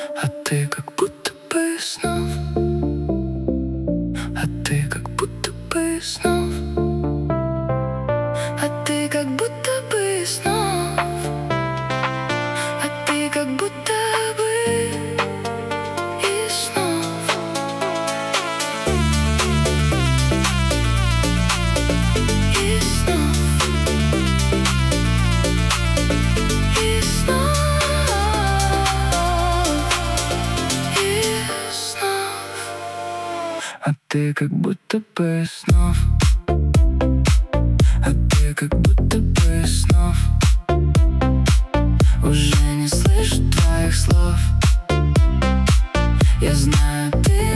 А ты как будто бы снов. А ты как будто бы снов. А ты как будто бы снов. А ты как будто бы и снов. И снов. И снов. И снов. А ты как будто бы снов. А ты как будто бы снов. Уже не слышу твоих слов. Я знаю, ты